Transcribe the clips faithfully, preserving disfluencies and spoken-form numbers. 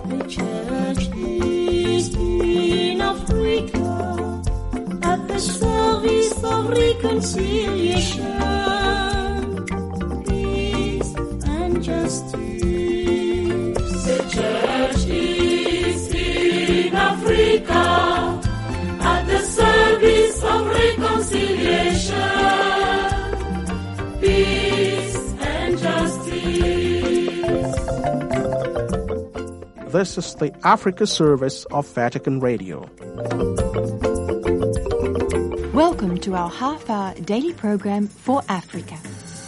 The church is in Africa at the service of reconciliation, peace and justice. The church is in Africa at the service of reconciliation, peace and justice. This is the Africa service of Vatican Radio. Welcome to our half-hour daily program for Africa.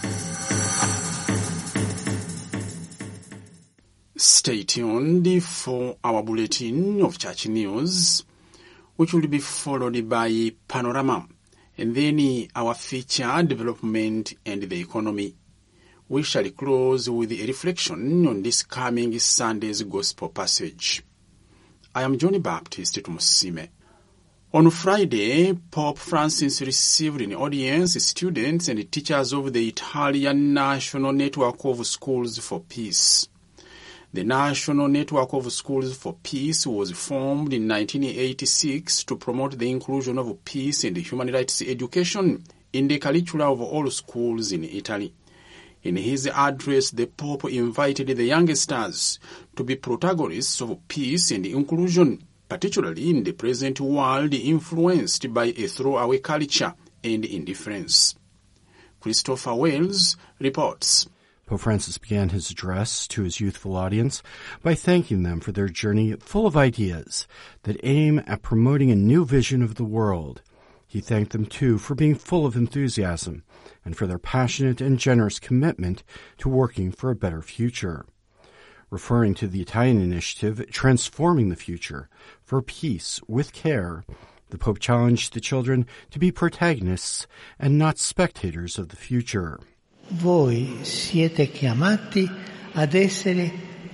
Stay tuned for our bulletin of church news, which will be followed by Panorama, and then our feature Development and the Economy. We shall close with a reflection on this coming Sunday's Gospel passage. I am Johnny Baptist Tumusime. On Friday, Pope Francis received in audience students and teachers of the Italian National Network of Schools for Peace. The National Network of Schools for Peace was formed in nineteen eighty-six to promote the inclusion of peace and human rights education in the curricula of all schools in Italy. In his address, the Pope invited the youngsters to be protagonists of peace and inclusion, particularly in the present world influenced by a throwaway culture and indifference. Christopher Wells reports. Pope Francis began his address to his youthful audience by thanking them for their journey full of ideas that aim at promoting a new vision of the world. He thanked them, too, for being full of enthusiasm and for their passionate and generous commitment to working for a better future. Referring to the Italian initiative, Transforming the Future, for peace with care, the Pope challenged the children to be protagonists and not spectators of the future. Voi siete chiamati ad essere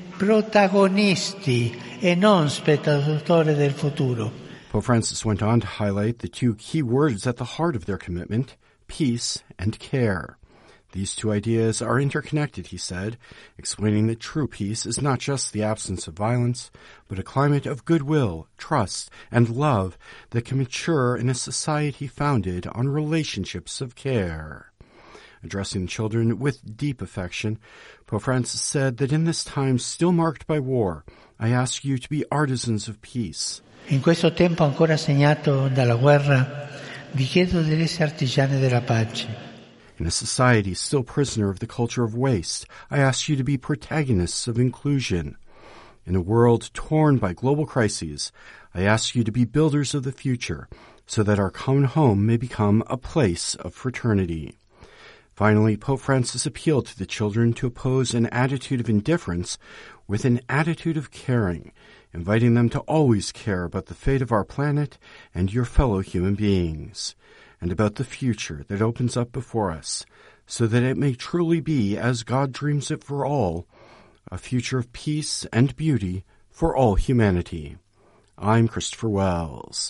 protagonisti e non spettatori del futuro. Pope Francis went on to highlight the two key words at the heart of their commitment, peace and care. These two ideas are interconnected, he said, explaining that true peace is not just the absence of violence, but a climate of goodwill, trust, and love that can mature in a society founded on relationships of care. Addressing children with deep affection, Pope Francis said that in this time still marked by war, I ask you to be artisans of peace. In questo tempo ancora segnato dalla guerra, vi chiedo di essere artigiani della pace. In a society still prisoner of the culture of waste, I ask you to be protagonists of inclusion. In a world torn by global crises, I ask you to be builders of the future, so that our common home may become a place of fraternity. Finally, Pope Francis appealed to the children to oppose an attitude of indifference with an attitude of caring, inviting them to always care about the fate of our planet and your fellow human beings, and about the future that opens up before us, so that it may truly be as God dreams it for all, a future of peace and beauty for all humanity. I'm Christopher Wells.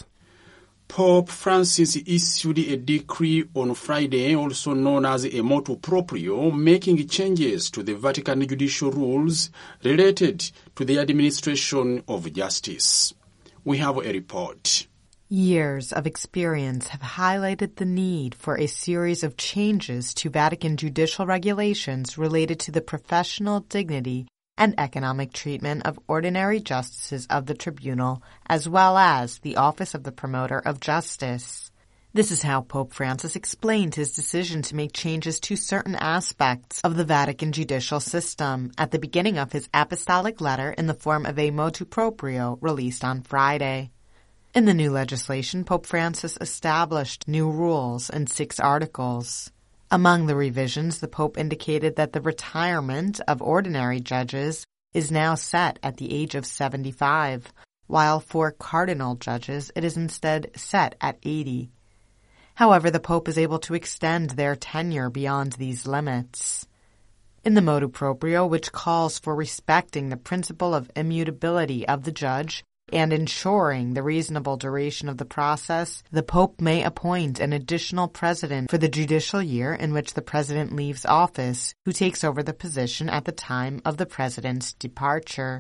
Pope Francis issued a decree on Friday, also known as a motu proprio, making changes to the Vatican judicial rules related to the administration of justice. We have a report. Years of experience have highlighted the need for a series of changes to Vatican judicial regulations related to the professional dignity and economic treatment of ordinary justices of the tribunal, as well as the office of the promoter of justice. This is how Pope Francis explained his decision to make changes to certain aspects of the Vatican judicial system at the beginning of his apostolic letter in the form of a motu proprio released on Friday. In the new legislation, Pope Francis established new rules in six articles. Among the revisions, the Pope indicated that the retirement of ordinary judges is now set at the age of seventy-five, while for cardinal judges it is instead set at eighty. However, the Pope is able to extend their tenure beyond these limits. In the motu proprio, which calls for respecting the principle of immutability of the judge and ensuring the reasonable duration of the process, the Pope may appoint an additional president for the judicial year in which the president leaves office, who takes over the position at the time of the president's departure.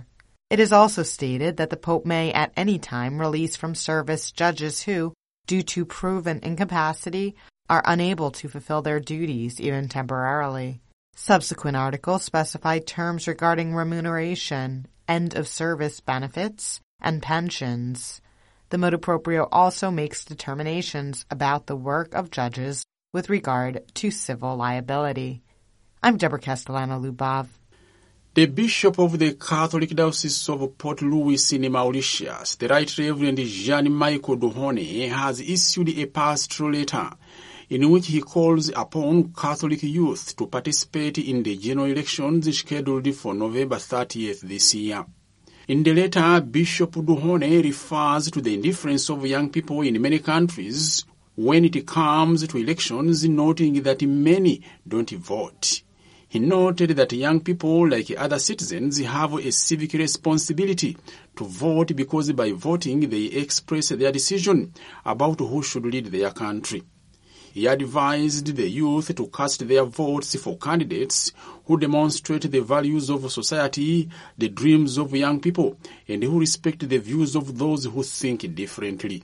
It is also stated that the Pope may at any time release from service judges who, due to proven incapacity, are unable to fulfill their duties even temporarily. Subsequent articles specify terms regarding remuneration, end-of-service benefits, and pensions. The motu proprio also makes determinations about the work of judges with regard to civil liability. I'm Deborah Castellano-Lubov. The Bishop of the Catholic Diocese of Port Louis in Mauritius, the Right Reverend Jean-Michael Duhone, has issued a pastoral letter in which he calls upon Catholic youth to participate in the general elections scheduled for November thirtieth this year. In the letter, Bishop Duhone refers to the indifference of young people in many countries when it comes to elections, noting that many don't vote. He noted that young people, like other citizens, have a civic responsibility to vote because by voting they express their decision about who should lead their country. He advised the youth to cast their votes for candidates who demonstrate the values of society, the dreams of young people, and who respect the views of those who think differently.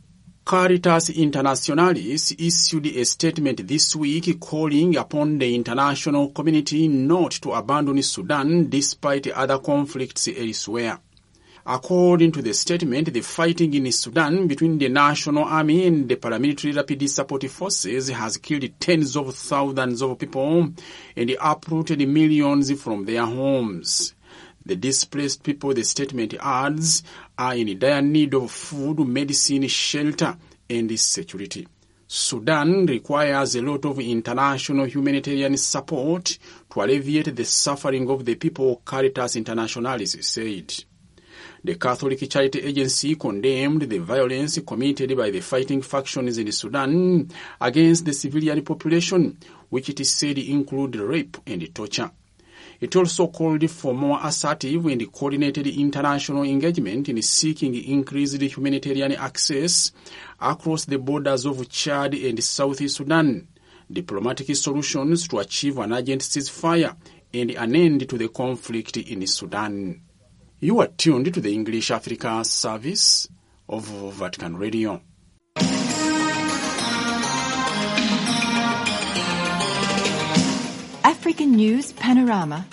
Caritas Internationalis issued a statement this week calling upon the international community not to abandon Sudan despite other conflicts elsewhere. According to the statement, the fighting in Sudan between the National Army and the paramilitary Rapid Support Forces has killed tens of thousands of people and uprooted millions from their homes. The displaced people, the statement adds, are in dire need of food, medicine, shelter, and security. Sudan requires a lot of international humanitarian support to alleviate the suffering of the people, Caritas Internationalis said. The Catholic Charity Agency condemned the violence committed by the fighting factions in Sudan against the civilian population, which it said include rape and torture. It also called for more assertive and coordinated international engagement in seeking increased humanitarian access across the borders of Chad and South Sudan, diplomatic solutions to achieve an urgent ceasefire, and an end to the conflict in Sudan. You are tuned to the English Africa service of Vatican Radio. African News Panorama.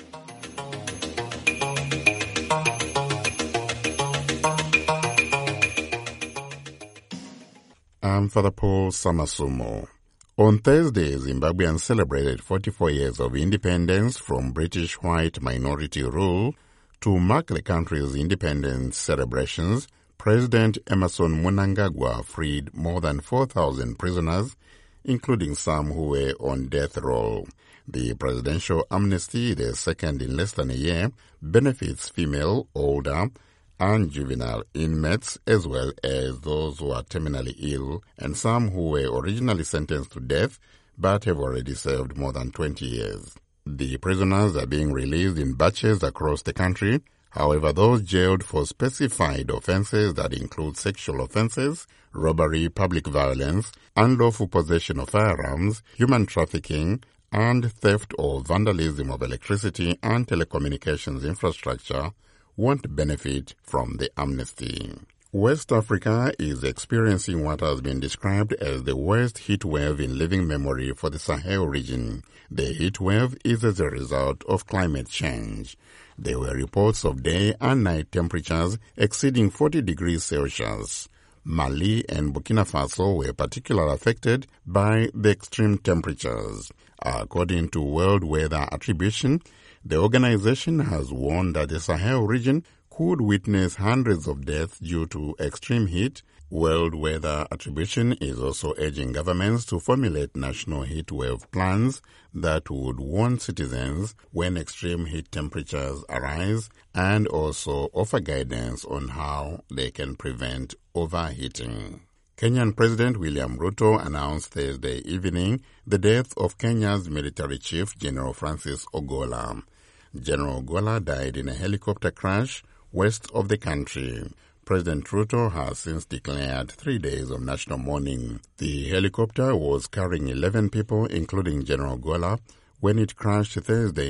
I'm Father Paul Samasumo. On Thursday, Zimbabweans celebrated forty-four years of independence from British white minority rule. To mark the country's independence celebrations, President Emmerson Mnangagwa freed more than four thousand prisoners, including some who were on death row. The presidential amnesty, the second in less than a year, benefits female, older, and juvenile inmates, as well as those who are terminally ill and some who were originally sentenced to death but have already served more than twenty years. The prisoners are being released in batches across the country. However, those jailed for specified offenses that include sexual offenses, robbery, public violence, unlawful possession of firearms, human trafficking, and theft or vandalism of electricity and telecommunications infrastructure won't benefit from the amnesty. West Africa is experiencing what has been described as the worst heat wave in living memory for the Sahel region. The heat wave is as a result of climate change. There were reports of day and night temperatures exceeding forty degrees Celsius. Mali and Burkina Faso were particularly affected by the extreme temperatures. According to World Weather Attribution, the organization has warned that the Sahel region could witness hundreds of deaths due to extreme heat. World Weather Attribution is also urging governments to formulate national heat wave plans that would warn citizens when extreme heat temperatures arise and also offer guidance on how they can prevent overheating. Kenyan President William Ruto announced Thursday evening the death of Kenya's military chief, General Francis Ogola. General Ogola died in a helicopter crash west of the country. President Ruto has since declared three days of national mourning. The helicopter was carrying eleven people, including General Ogola, when it crashed Thursday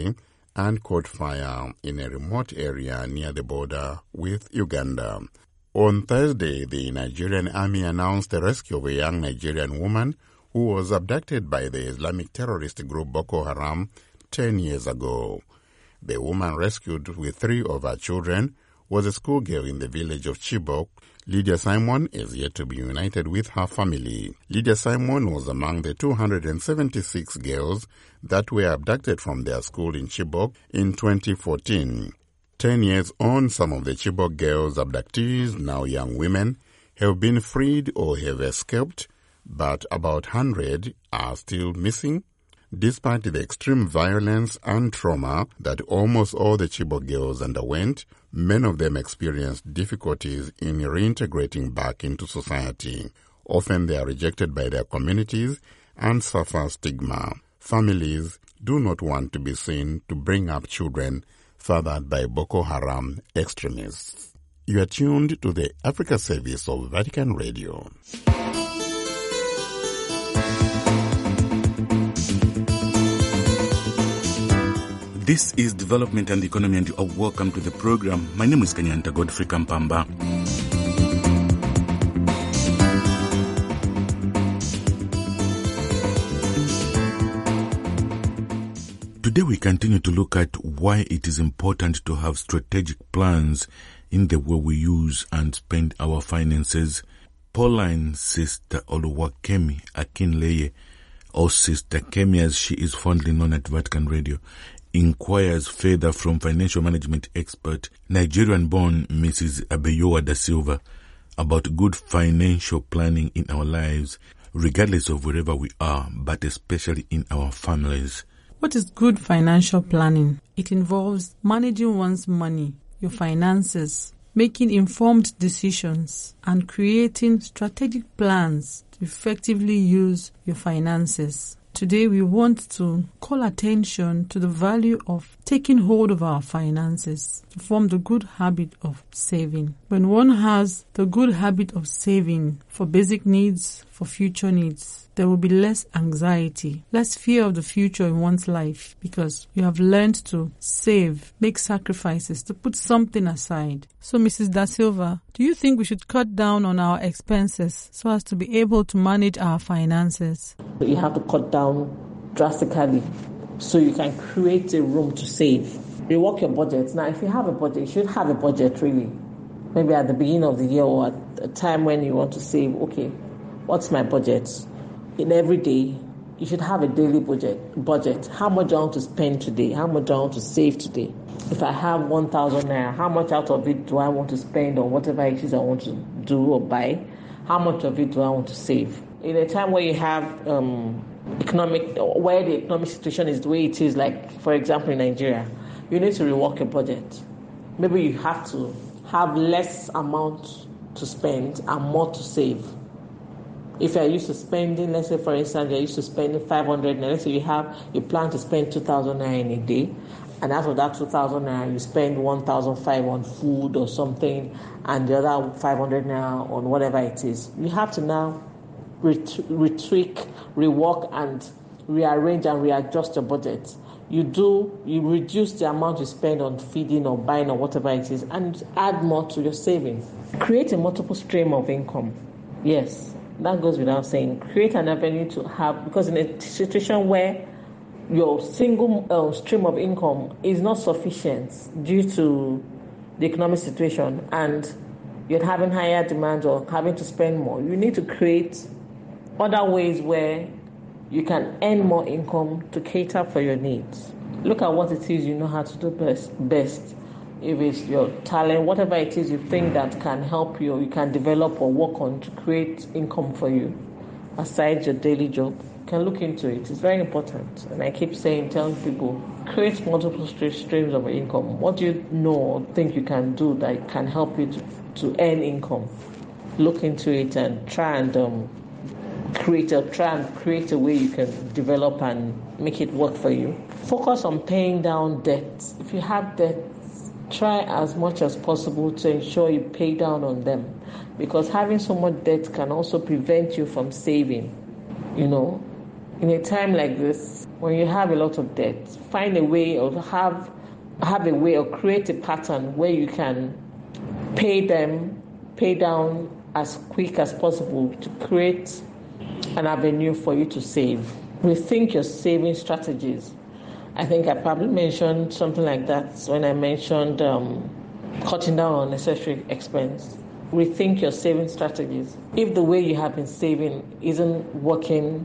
and caught fire in a remote area near the border with Uganda. On Thursday, the Nigerian army announced the rescue of a young Nigerian woman who was abducted by the Islamic terrorist group Boko Haram ten years ago. The woman rescued with three of her children was a schoolgirl in the village of Chibok. Lydia Simon is yet to be united with her family. Lydia Simon was among the two hundred seventy-six girls that were abducted from their school in Chibok in twenty fourteen. Ten years on, some of the Chibok girls' abductees, now young women, have been freed or have escaped, but about one hundred are still missing, despite the extreme violence and trauma that almost all the Chibok girls underwent. Many of them experienced difficulties in reintegrating back into society. Often they are rejected by their communities and suffer stigma. Families do not want to be seen to bring up children fathered by Boko Haram extremists. You are tuned to the Africa Service of Vatican Radio. This is Development and Economy, and you are welcome to the program. My name is Kanyanta Godfrey Kampamba. Today we continue to look at why it is important to have strategic plans in the way we use and spend our finances. Pauline Sister Oluwakemi Akinleye, or Sister Kemi as she is fondly known at Vatican Radio, inquires further from financial management expert, Nigerian-born Missus Abeyowa da Silva, about good financial planning in our lives, regardless of wherever we are, but especially in our families. What is good financial planning? It involves managing one's money, your finances, making informed decisions, and creating strategic plans to effectively use your finances. Today we want to call attention to the value of taking hold of our finances to form the good habit of saving. When one has the good habit of saving for basic needs, for future needs, there will be less anxiety, less fear of the future in one's life, because you have learned to save, make sacrifices, to put something aside. So, Missus Da Silva, do you think we should cut down on our expenses so as to be able to manage our finances? You have to cut down drastically so you can create a room to save. Rework your budget. Now, if you have a budget, you should have a budget really. Maybe at the beginning of the year or at a time when you want to save, okay, what's my budget? In every day, you should have a daily budget. Budget. How much do I want to spend today? How much do I want to save today? If I have one thousand naira, how much out of it do I want to spend on whatever it is I want to do or buy? How much of it do I want to save? In a time where you have um, economic, where the economic situation is the way it is, like for example in Nigeria, you need to rework your budget. Maybe you have to have less amount to spend and more to save. If you're used to spending, let's say for instance, you're used to spending five hundred naira, let's say you have, you plan to spend two thousand naira in a day, and out of that two thousand naira, you spend one thousand five on food or something, and the other five hundred naira on whatever it is. You have to now ret- retweak, rework, and rearrange and readjust your budget. You do, you reduce the amount you spend on feeding or buying or whatever it is, and add more to your savings. Create a multiple stream of income. Yes. That goes without saying. Create an avenue to have, because in a situation where your single uh, stream of income is not sufficient due to the economic situation and you're having higher demands or having to spend more, you need to create other ways where you can earn more income to cater for your needs. Look at what it is you know how to do best. best. If it's your talent, whatever it is you think that can help you, you can develop or work on to create income for you, aside your daily job, you can look into it. It's very important. And I keep saying, telling people, create multiple streams of income. What do you know or think you can do that can help you to, to earn income? Look into it and try and um, create a try and create a way you can develop and make it work for you. Focus on paying down debt. If you have debt, try as much as possible to ensure you pay down on them, because having so much debt can also prevent you from saving. You know, in a time like this, when you have a lot of debt, find a way or have have a way or create a pattern where you can pay them, pay down as quick as possible to create an avenue for you to save. Rethink your saving strategies. I think I probably mentioned something like that when I mentioned um, cutting down on unnecessary expense. Rethink your saving strategies. If the way you have been saving isn't working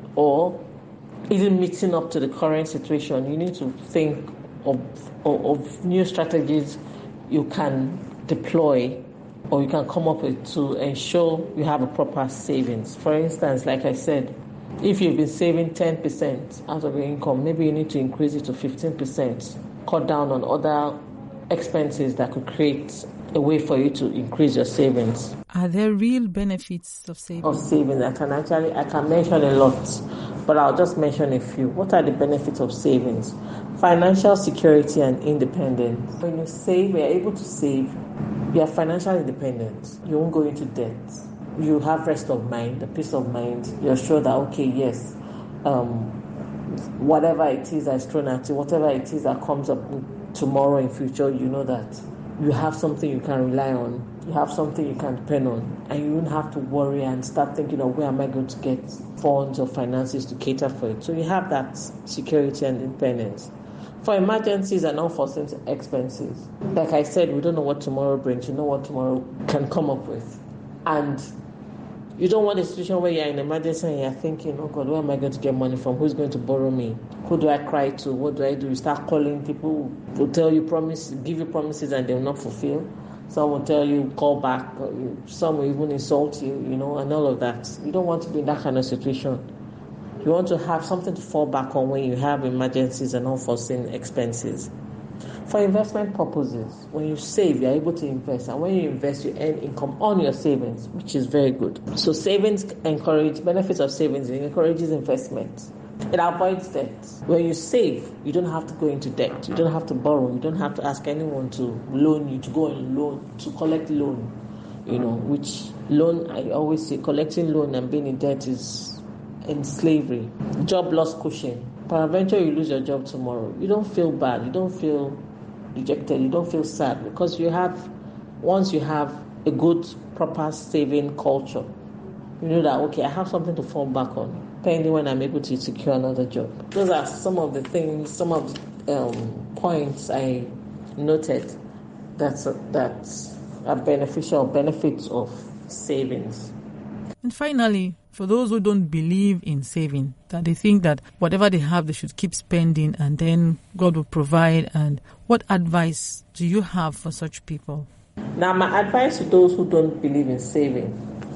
or isn't meeting up to the current situation, you need to think of, of, of new strategies you can deploy or you can come up with to ensure you have a proper savings. For instance, like I said, if you've been saving ten percent out of your income, maybe you need to increase it to fifteen percent. Cut down on other expenses that could create a way for you to increase your savings. Are there real benefits of saving? Of savings, I can actually, I can mention a lot, but I'll just mention a few. What are the benefits of savings? Financial security and independence. When you save, you're able to save, you are financially independent. You won't go into debt. You have rest of mind, a peace of mind. You're sure that, okay, yes, um, whatever it is that's thrown at you, whatever it is that comes up tomorrow in future, you know that you have something you can rely on. You have something you can depend on. And you won't have to worry and start thinking of where am I going to get funds or finances to cater for it. So you have that security and independence. For emergencies and unforeseen expenses, like I said, we don't know what tomorrow brings. You know what tomorrow can come up with. And you don't want a situation where you're in an emergency and you're thinking, oh God, where am I going to get money from? Who's going to borrow me? Who do I cry to? What do I do? You start calling people who tell you promise, give you promises and they will not fulfill. Some will tell you call back. Some will even insult you, you know, and all of that. You don't want to be in that kind of situation. You want to have something to fall back on when you have emergencies and unforeseen expenses. For investment purposes, when you save, you're able to invest. And when you invest, you earn income on your savings, which is very good. So savings encourage, benefits of savings, it encourages investment. It avoids debt. When you save, you don't have to go into debt. You don't have to borrow. You don't have to ask anyone to loan you, to go and loan, to collect loan. You know, which loan, I always say, collecting loan and being in debt is in slavery. Job loss cushion. Peradventure you lose your job tomorrow. You don't feel bad. You don't feel dejected. You don't feel sad because you have, once you have a good, proper saving culture, you know that, okay, I have something to fall back on, depending when I'm able to secure another job. Those are some of the things, some of the um, points I noted that's, uh, that are beneficial, benefits of savings. And finally, for those who don't believe in saving, that they think that whatever they have, they should keep spending and then God will provide. And what advice do you have for such people? Now, my advice to those who don't believe in saving,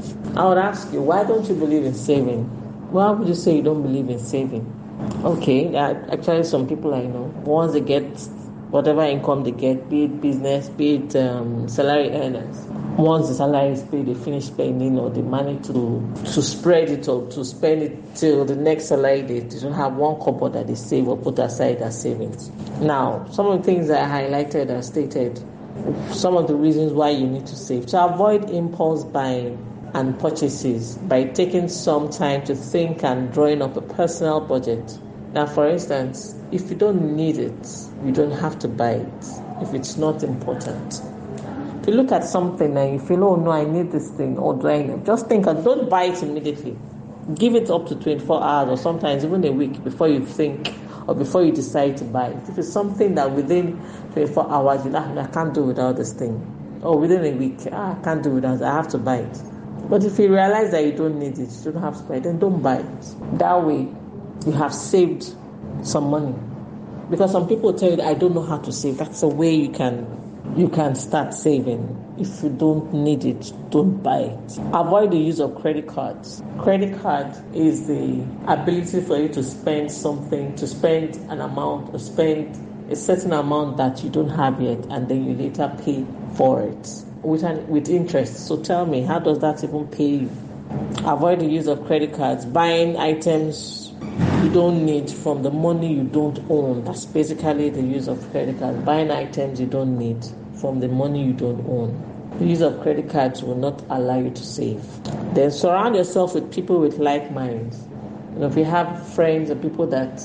I would ask you, why don't you believe in saving? Why would you say you don't believe in saving? Okay, actually some people I know, once they get whatever income they get, be it business, be it um, salary earners, once the salary is paid, they finish spending or they manage to to spread it or to spend it till the next salary date. They don't have one cupboard that they save or put aside as savings. Now, some of the things that I highlighted and stated, some of the reasons why you need to save. To avoid impulse buying and purchases by taking some time to think and drawing up a personal budget. Now, for instance, if you don't need it, you don't have to buy it if it's not important. If you look at something and you feel, oh no, I need this thing, or do I need? Just think and don't buy it immediately. Give it up to twenty-four hours or sometimes even a week before you think or before you decide to buy it. If it's something that within twenty-four hours, you know, I can't do without this thing. Or within a week, ah, I can't do without it, I have to buy it. But if you realize that you don't need it, you don't have to buy it, then don't buy it. That way, you have saved some money. Because some people tell you that I don't know how to save. That's a way you can you can start saving. If you don't need it, don't buy it. Avoid the use of credit cards. Credit card is the ability for you to spend something, to spend an amount, or spend a certain amount that you don't have yet, and then you later pay for it with an, with interest. So tell me, how does that even pay you? Avoid the use of credit cards. Buying items you don't need from the money you don't own. That's basically the use of credit cards. Buying items you don't need from the money you don't own. The use of credit cards will not allow you to save. Then surround yourself with people with like minds. You know, if you have friends or people that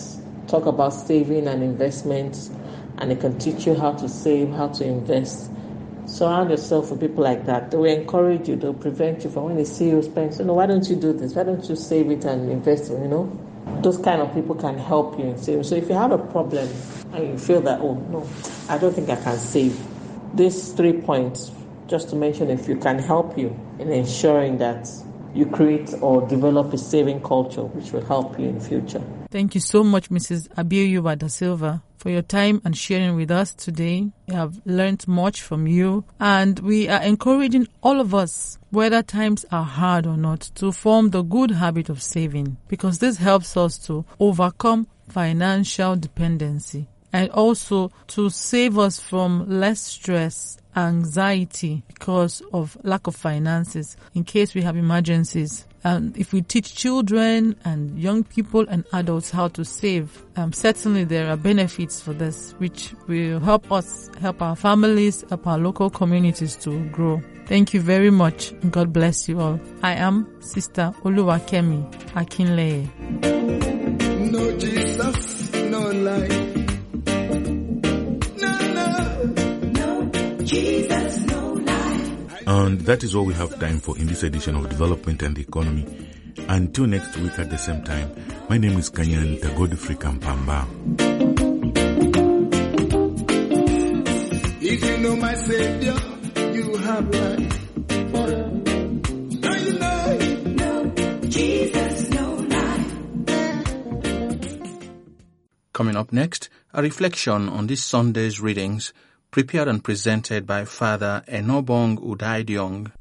talk about saving and investments, and they can teach you how to save, how to invest. Surround yourself with people like that. They will encourage you, they'll prevent you from when they see you spend, you know, why don't you do this? Why don't you save it and invest it, you know? Those kind of people can help you in saving. So if you have a problem and you feel that, oh, no, I don't think I can save, these three points, just to mention, if you can help you in ensuring that you create or develop a saving culture, which will help you in the future. Thank you so much, Missus Abioyuba da Silva, for your time and sharing with us today. We have learned much from you, and we are encouraging all of us, whether times are hard or not, to form the good habit of saving, because this helps us to overcome financial dependency and also to save us from less stress, anxiety because of lack of finances in case we have emergencies. And if we teach children and young people and adults how to save, um, certainly there are benefits for this, which will help us, help our families, help our local communities to grow. Thank you very much. God bless you all. I am Sister Oluwakemi Akinleye. No Jesus, no life. Jesus, no life. And that is all we have time for in this edition of Development and the Economy. Until next week at the same time, my name is Kanyanta Godfrey Kampamba. If you know my Savior, you have life. Now you know, no Jesus, no life. Coming up next, a reflection on this Sunday's readings, prepared and presented by Father Enobong Udaidiong.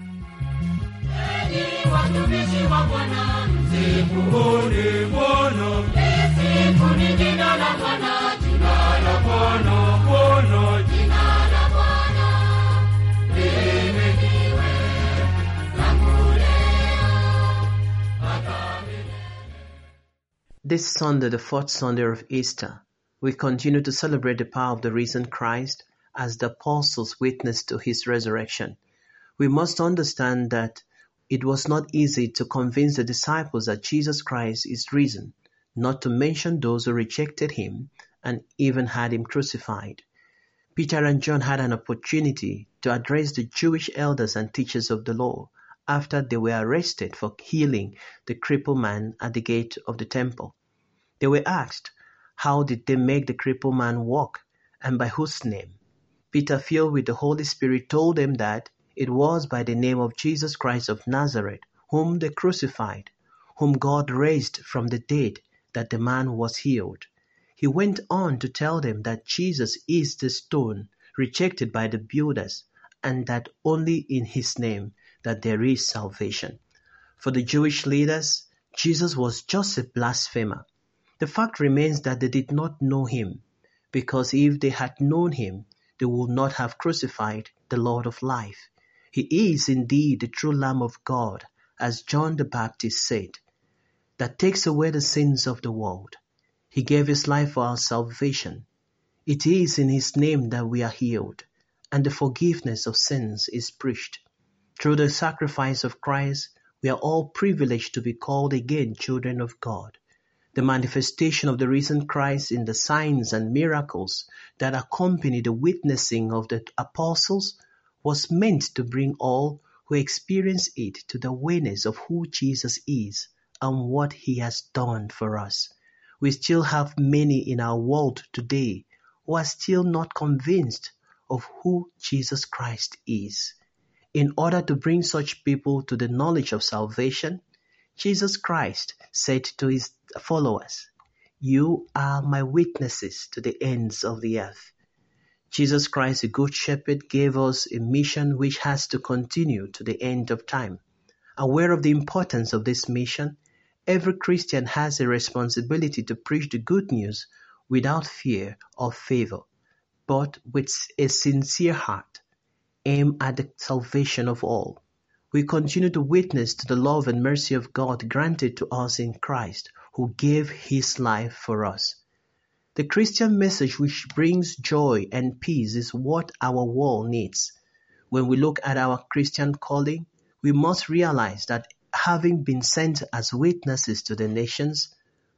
This Sunday, the fourth Sunday of Easter, we continue to celebrate the power of the risen Christ as the apostles witnessed to his resurrection. We must understand that it was not easy to convince the disciples that Jesus Christ is risen, not to mention those who rejected him and even had him crucified. Peter and John had an opportunity to address the Jewish elders and teachers of the law after they were arrested for healing the crippled man at the gate of the temple. They were asked, how did they make the crippled man walk, and by whose name? Peter, filled with the Holy Spirit, told them that it was by the name of Jesus Christ of Nazareth, whom they crucified, whom God raised from the dead, that the man was healed. He went on to tell them that Jesus is the stone rejected by the builders, and that only in his name that there is salvation. For the Jewish leaders, Jesus was just a blasphemer. The fact remains that they did not know him, because if they had known him, they would not have crucified the Lord of life. He is indeed the true Lamb of God, as John the Baptist said, that takes away the sins of the world. He gave his life for our salvation. It is in his name that we are healed, and the forgiveness of sins is preached. Through the sacrifice of Christ, we are all privileged to be called again children of God. The manifestation of the risen Christ in the signs and miracles that accompany the witnessing of the apostles was meant to bring all who experience it to the awareness of who Jesus is and what he has done for us. We still have many in our world today who are still not convinced of who Jesus Christ is. In order to bring such people to the knowledge of salvation, Jesus Christ said to his followers, "You are my witnesses to the ends of the earth." Jesus Christ, the Good Shepherd, gave us a mission which has to continue to the end of time. Aware of the importance of this mission, every Christian has a responsibility to preach the good news without fear or favor, but with a sincere heart, aim at the salvation of all. We continue to witness to the love and mercy of God granted to us in Christ, who gave his life for us. The Christian message which brings joy and peace is what our world needs. When we look at our Christian calling, we must realize that having been sent as witnesses to the nations,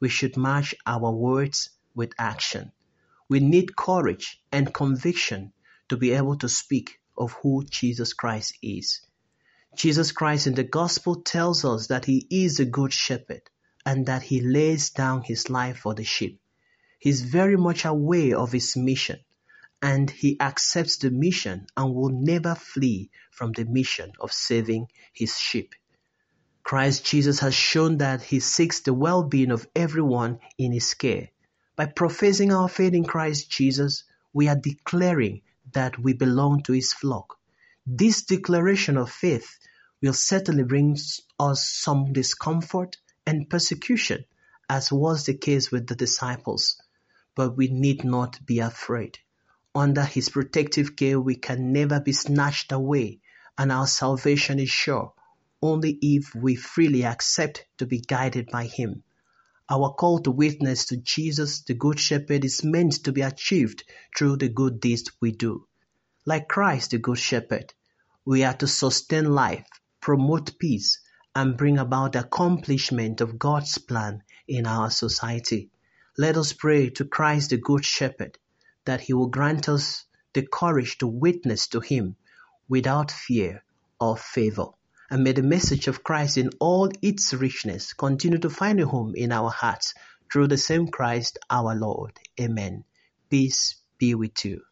we should match our words with action. We need courage and conviction to be able to speak of who Jesus Christ is. Jesus Christ in the gospel tells us that he is a good shepherd and that he lays down his life for the sheep. He's very much aware of his mission, and he accepts the mission and will never flee from the mission of saving his sheep. Christ Jesus has shown that he seeks the well-being of everyone in his care. By professing our faith in Christ Jesus, we are declaring that we belong to his flock. This declaration of faith will certainly bring us some discomfort and persecution, as was the case with the disciples. But we need not be afraid. Under his protective care, we can never be snatched away, and our salvation is sure, only if we freely accept to be guided by him. Our call to witness to Jesus, the Good Shepherd, is meant to be achieved through the good deeds we do. Like Christ, the Good Shepherd, we are to sustain life, promote peace, and bring about the accomplishment of God's plan in our society. Let us pray to Christ, the Good Shepherd, that he will grant us the courage to witness to him without fear or favor. And may the message of Christ in all its richness continue to find a home in our hearts through the same Christ our Lord. Amen. Peace be with you.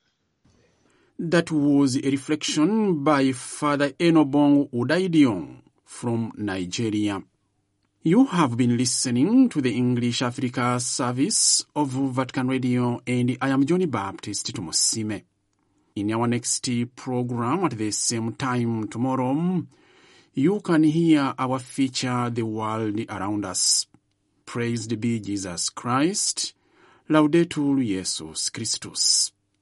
That was a reflection by Father Enobong Udaidiong from Nigeria. You have been listening to the English Africa service of Vatican Radio, and I am Johnny Baptist Tumusime. In our next program at the same time tomorrow, you can hear our feature, The World Around Us. Praised be Jesus Christ. Laudetur Jesus Christus.